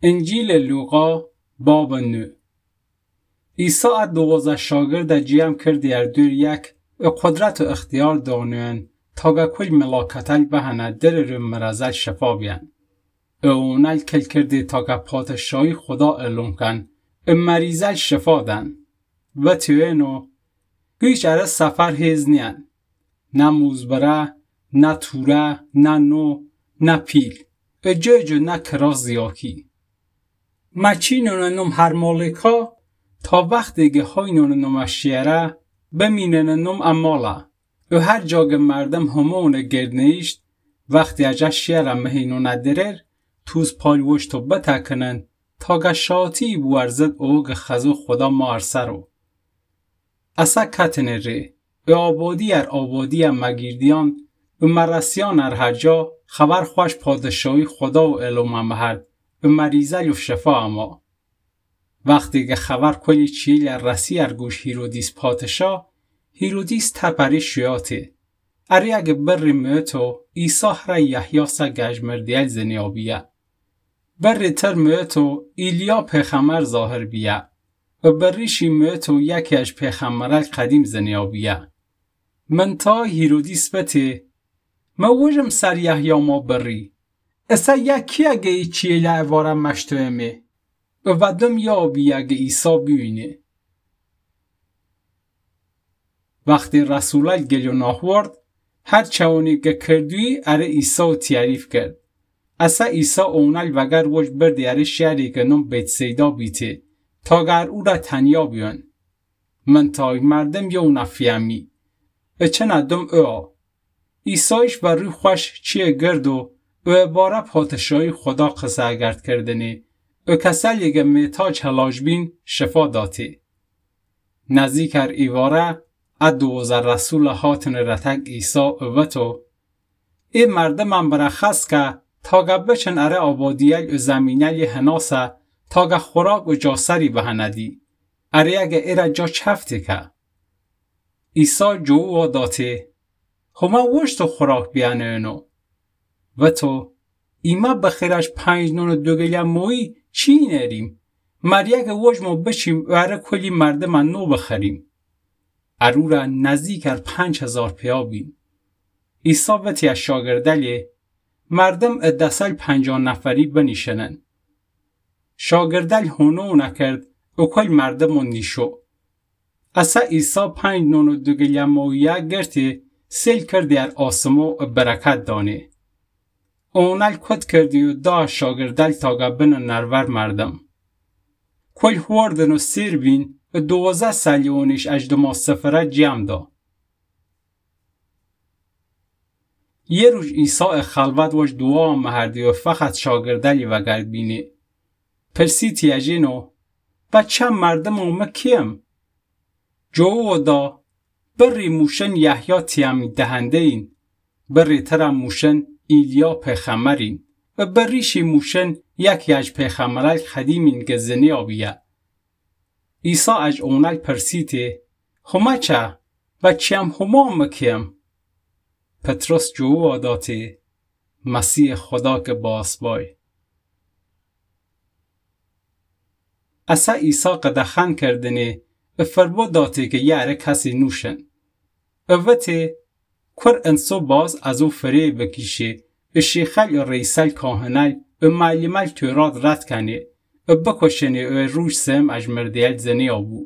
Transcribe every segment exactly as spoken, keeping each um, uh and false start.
انجیل لوقا باب نو. عیسی از دوازده شاگرد جمع کرد در دور یک و قدرت و اختیار دانوین تا گه کل ملاکتل بهنه در رو مرزل شفا بیان. اونال کل کرده تا گه پادشاهی خدا اعلام کن و مریضل شفا دن. و توینو هیچ اره سفر هیز نیان. نه موزبره، نه توره، نه نو، نه پیل. و جو جو نه کراز زیاکی. مچینون نم هر مالکا تا وقتی که هاینون نم شیره بمینن نم امالا و هر جاگ مردم همون گردنیشت وقتی اجا شیره مهینون درر توز پالوشتو بتکنن تا گه شاتی بورزد اوگ خزو خدا مارسرو. اسا کتن ری و آبادی ار آبادی ار مگیردیان و مرسیان ار هر جا خبر خوش پادشاهی خدا و علوم مهد و مریضل و شفا اما. وقتی که خبر کلی چیل رسی ار گوش هیرودیس پادشاه، هیرودیس تپری شیاته. اری اگه بر موتو ایسا هر یحیاسا گجمردیل زنیابیه. بر تر موتو ایلیا پیغمبر ظاهر بیه و بریشی موتو یکی از پیغمبرال قدیم زنیابیه. من تا هیرودیس بته ما وجم سر یحیا ما بری. اسا یکی اگه ای چیل اوارم مشتوهمه و ودم یابی اگه ایسا بیوینه. وقتی رسولال گلیو ناهورد هر چوانی که کردوی اره ایسا تعریف کرد. اسا ایسا اونال وگر وش برده اره شهری که نم بیت سیدا بیته تا گر او را تنیا بیان. من تای مردم یو نفیمی و چه ندم او. ایسایش بر روی خوش چیه گرد و و باره پادشاهی خدا قصه گرد کردنه و کسالی که میتاج هلاج بین شفا داته. نزدیک ار ایواره ادوز رسول هاتن رتک ایسا و تو این مردم من برخص که تا گه بچن اره آبادیل و زمینل هناسه تا گه خوراک و جاسری بهندی اره اگه ایره جا چفته که ایسا جو و داته همه وشت خوراک بیانه اینو و تو ایما بخیرش پنج نون دو گلیم موی چی نریم مریه که وجمو بچیم و اره کلی مرده من نو بخریم ارو را نزدیک ار پنج هزار پیا بین. ایسا وطی از شاگردلی مردم ادسال پنجان نفری بنیشنن. شاگردل هونو نکرد و کل مردم نیشو. اسا ایسا پنج نون دو گلیم مویه گرتی سیل کردی ار آسمو برکت دانه. اونال کد کردی و دا شاگردل تاگه بنا نرور مردم. کل هوردن و سیر بین و دوازه سالیونیش اجدما سفره جمع دا. یه روز ایسا خلوت وش دعا مهردی و فقط شاگردلی و گرد بینی. پرسی تیجینو بچه مردم اومه کیم؟ جو دا بری موشن یحیا تیمی دهنده این. بری ترم موشن ایلیا پیغمبرین و بریشی موشن یکی از پیغمبرال قدیمین که زنی آبیه. ایسا از اونال پرسیده همه چه و چیم همه مکیم؟ پتروس جو داته مسیح خدا که باسبای. اسا ایسا قدخن کردنه و فربو داته که یاره کسی نوشن. اوته کور انسو باز از او فره بکیشه و شیخل یا ریسل کاهنل و معلیمل تورات رد کنه و بکشنه و روش سم از مردیل زنی آبو.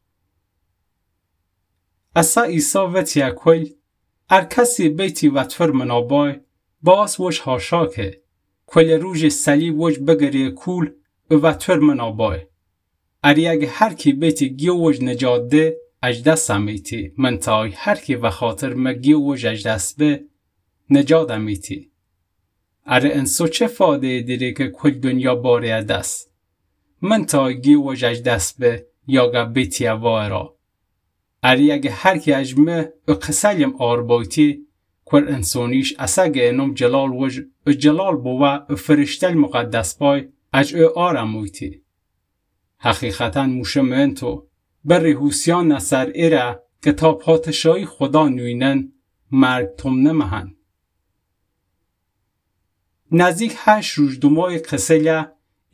اسا ایسا وطی اکل ار کسی بیتی وطفر منابای باز وش هاشاکه کل روش سلی وش بگری کول و وطفر منابای. اری اگه هر کی بیتی گیو وش نجات ده اجده سمیتی من تای هر کی و خاطر مگیو وش اجدست به نجات امیتی. اره انسو چه فاده دیره که کل دنیا باری دست من تای گیو وش اجدست به یا گه بیتی وای را. اری اگه هر کی اجمه و قسلیم آربایتی کل انسانیش اساگه انم جلال وج و جلال بوه و فرشتل مقدس پای اج او آرمویتی. حقیقتا موشه من تو بر حوسیان نصر ایره که تا پادشاهی خدا نوینن مرگ تم نمهن. نزدیک هشت روز دومای قسله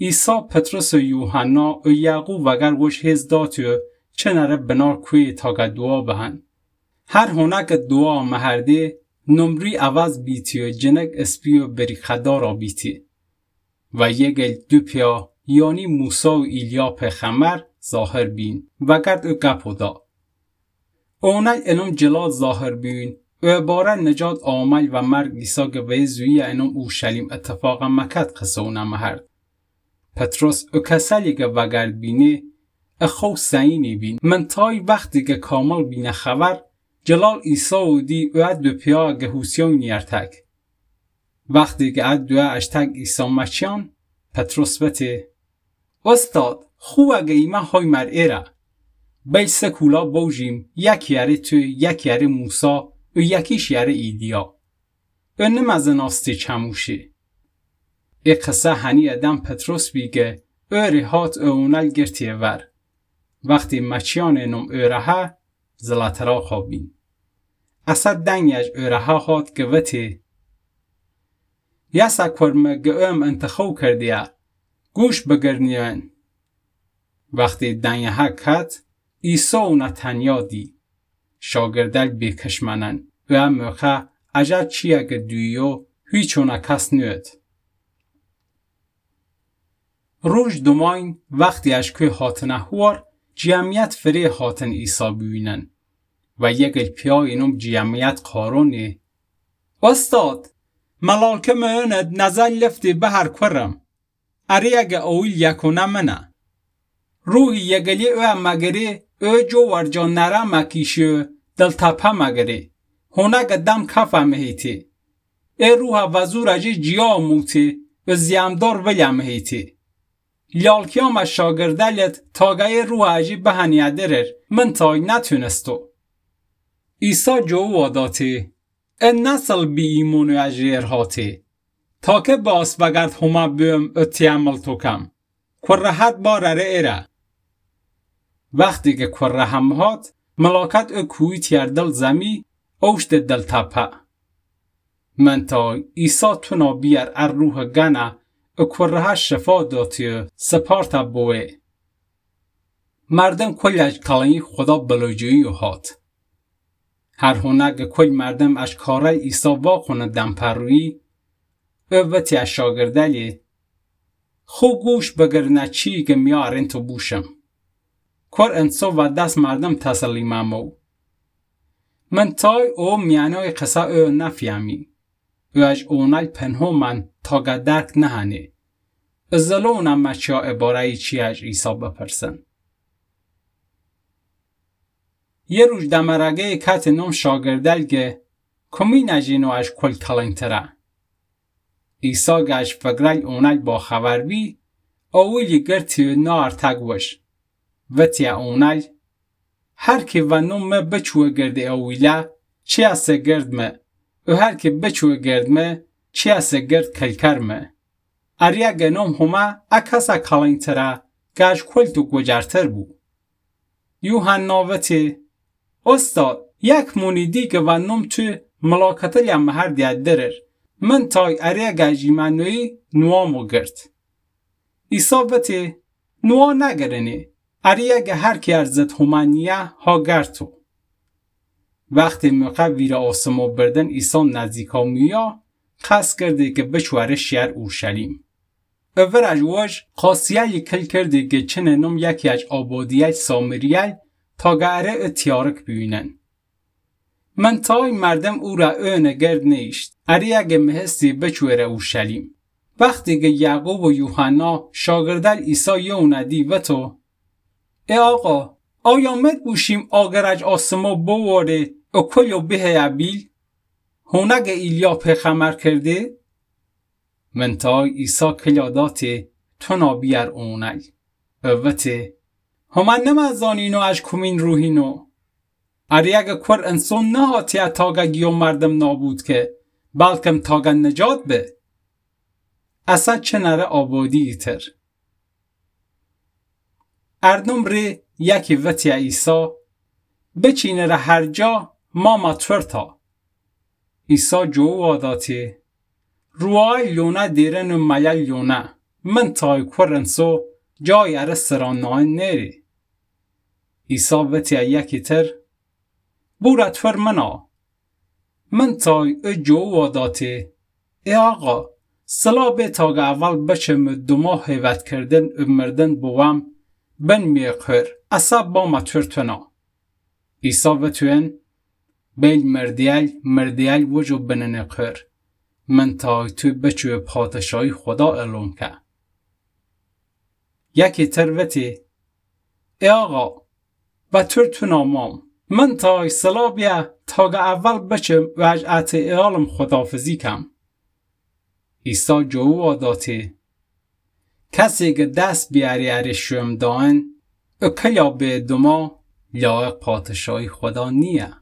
عیسی پتروس و یوحنا و یعقوب وگر وش هز داتیو چنره بنار کوی تاگه دعا بهن. هر هنک دعا مهرده نمری عوض بیتی و جنگ اسپیو بری خدارا بیتی. و یگل دو پیا یعنی موسی و ایلیا پیغمبر ظاهر بین و گرد او گپو دا. اونای انم جلال ظاهر بین و باره نجات آمل و مرگ عیسی گوی زویه انم اورشلیم اتفاق مکت قصونه مهرد. پتروس او کسالی که وگرد بینه اخو سعینی بین. من تای وقتی که کامل بینه خبر جلال عیسی و دی او دو پیا گهوسیون نیرتک. وقتی که اد دوه اشتگ عیسی مچیان پتروس بته استاد خوب اگه ایمه های مرئه بیل سکولا بوجیم یک یاره تو یک یاره موسا و یکیش یاره ایدیا و نمزن آستی چموشه. ای قصه هنی ادم پتروس بیگه اوری هات اونال گرتیه ور. وقتی مچیان نم اوره زلاترا خوابین. اصد دنگیج اوره هات گوته یسا کرمه گوهم انتخاب کردیه گوش بگرنیون. وقتی دنیا ها کت عیسی و نتنیا دی شاگردل بیکشمنن و هم موقع عجب چیه که دویو هیچونه کس نیود. روش دوماین وقتی اشکوی هاتنه هور جمعیت فری هاتن عیسی ببینن و یکل پیای اینم جمعیت قارونه استاد ملالکه مهند نظر لفتی به هر کرم اری اگه اویل یکونه منه روحی یگلی او مگری او جو ورجا نره مکیشو دل تپه مگری هونه دم کفه مهیتی ای روح وزور اجی جیا موتی و زیامدار ولی مهیتی لیالکیام از شاگردلیت تاگه روح اجی بهنیه درر من تای نتونستو. عیسی جو واداتی این نسل بی ایمونو اجریر هاتی تا که باس بگرد همه بیم اتی عمل تو کم کره حد باره ایره. وقتی که کره هم هات ملاکت او کوی تیر دل زمی اوشت دل تپه. من تا عیسی تونا بیر ار روح گنه او کره شفا داتیو سپارتا بوه. مردم کلیج کلانی خدا بلوجویی هات. هر هنگ کل مردم اشکاره عیسی واقعونه دمپروی او وطی از شاگردلی خوب گوش بگرنه چی که میارین تو بوشم. کار انسو و دست مردم تسلیم امو. من تای او میانوی قصه او نفیمی. او اج اونای پنهو من تاگه درک نهنه. ازلونم مچیا عباره چی اج عیسی بپرسن. یه روز دمرگه کت نام شاگردلگه کمی نجینو اش کل کلنگتره. عیسی گش فگرل اونای با خبر بی اولی گرتیو نار تگوش. وطی اونای هر که و نوم بچوه گرده اویله چی از گرد مه و هر که بچوه گرد مه چی از گرد کلکر مه. اریا گنوم همه اکسا کلنگتره گش کل تو گجرتر بو. یوحنا وطی استاد یک مونیدی که و نوم توی ملاکتل یا مهر دید درر من تای اریا گجی منوی نوامو گرد. عیسی وطی نوا نگرنی اریا گه هر کی ارزت همانیه ها گرتو. وقتی موقع ویر آسمو بردن عیسی نزدیکا میا قصد کرده که بچواره شهر اورشلیم. اوور اجواج قاسیه کل کرده که چنه نوم یکی اج آبادیه سامریه تا گره اتیارک بینن. من تای مردم او را اونه گرد نیشت. اری اگه مهستی بچوره اورشلیم. وقتی که یعقوب و یوحنا شاگردل عیسی یونه دی و تو ای آقا آیا مد بوشیم آگرج آسما بواره او کلیو به عبیل؟ هونگ ایلیا پیغمبر کرده؟ من تای عیسی کلیاداتی تنا بیر اونگ. اوته همان نمازانینو اش کمین روحینو. اری اگه کور انسان نهاتیه تاگه گیو مردم نابود که بلکم تاگه نجات به. اصلا چه نره آبادی ایتر. اردم ری یکی وطی عیسی بچینه را هر جا ما مطور تا. عیسی جو واداتی روای لونه دیرن و ملیل لونه من تای کرنسو جای اره سرانان نری. ایسا وطی یکی تر بورت فر منا. من تای اجو واداتی ای آقا سلا به تاگ اول بچم دوما حیوت کردن و مردن بوام بن میقهر اصاب با مطورتنا. ایسا وطوین بیل مردیل مردیل وجو بنن قهر. من تای توی بچو پادشاهی خدا اعلام که. یکی تروتی ای آقا و تر نامام من تای سلا بیا تاگ اول بچم و اجعت ایالم خدافزی کم. ایسا جو آداتی کسی که دست بیاری اری شوم داین او کلیا به دوما لایق پادشاهی خدا نیه.